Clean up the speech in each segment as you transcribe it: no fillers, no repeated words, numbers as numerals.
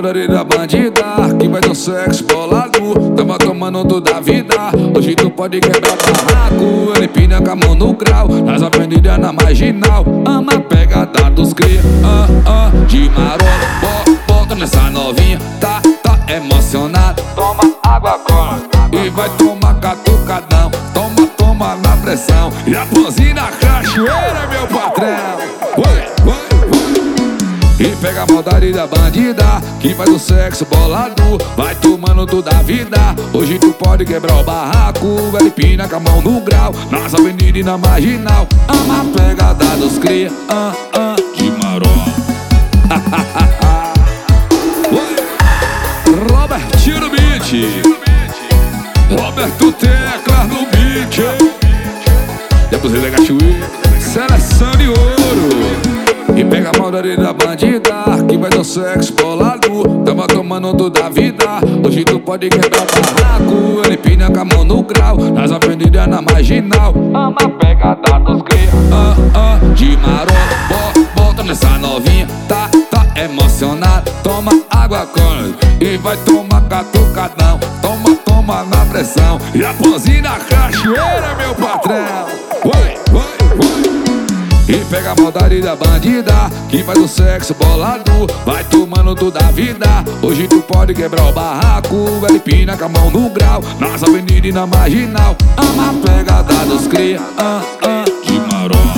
moda da bandida, que vai no sexo bolado. Tava tomando toda a vida, hoje tu pode quebrar barraco. Ele empina com a mão no grau, nas avenidas na marginal. Ama a pegada dos cria, de marola. Bota nessa novinha, tá emocionado. Toma água com e vai tomar catucadão. Toma na pressão, e a pãozinha na cachoeira, meu patrão. E pega a maldade da bandida, que faz o sexo bolado. Vai tomando toda a vida, hoje tu pode quebrar o barraco. Ele empina com a mão no grau, nas avenidas e na marginal. Ama a pegada dos cria, de marola. Robertinho no beat, Roberto Teclas no beat. Depois ele é cachoeira, seleção de ouro. E pega a maldade da bandida, que vai no sexo bolado. Tava tomando toda a vida, hoje tu pode quebrar o barraco. Ele empina com a mão no grau, nas avenidas na marginal. Ama a pegada dos cria, de marola. Bota nessa novinha, tá emocionado. Toma água com e vai tomar catucadão. Toma na pressão, e a pãozinha na cachoeira, meu patrão. E pega a maldade da bandida, que faz o sexo bolado. Vai tomando toda a vida, hoje tu pode quebrar o barraco. Ele empina com a mão no grau, nas avenidas e na marginal. Ama a pegada dos cria, de marola.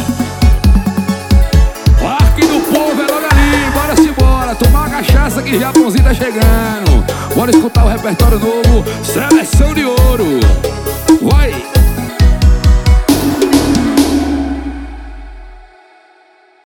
Parque do Povo é logo ali, bora-se bora. Tomar uma cachaça que já a pãozinha tá chegando. Bora escutar o repertório novo, Seleção de Ouro. Vai!